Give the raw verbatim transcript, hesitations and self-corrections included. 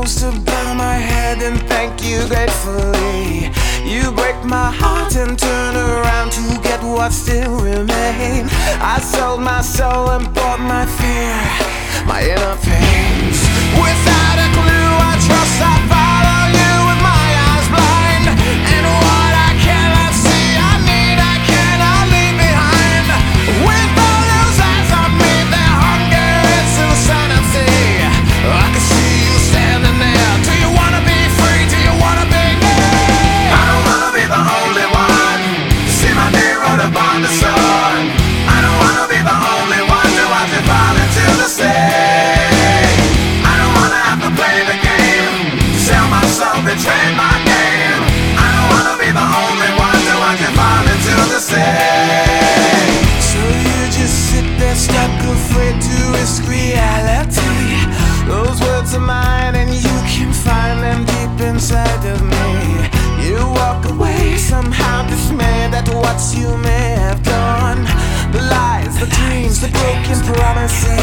supposed to bow my head and thank you gratefully. You break my heart and turn around to get what still remains. I sold my soul and bought my fear, my inner pains. Without a clue, I trust I follow you with my eyes blind. And what I cannot see, I need, I cannot leave behind. With all those eyes on me, their hunger is insanity. I can see you standing there. Do you wanna be free? Do you wanna be me? I don't wanna be the only one to see my name wrote upon the sun. I don't wanna be the only one to watch it fall into the sea. I don't wanna have to play the game, sell my soul, betray my name. I don't wanna be the only one to watch it fall into the sea. So you just sit there stuck, afraid to risk reality. Those words are mine and you can find them deep inside of me. You walk away somehow dismayed at what you may have done. The lies, the dreams, the broken promises.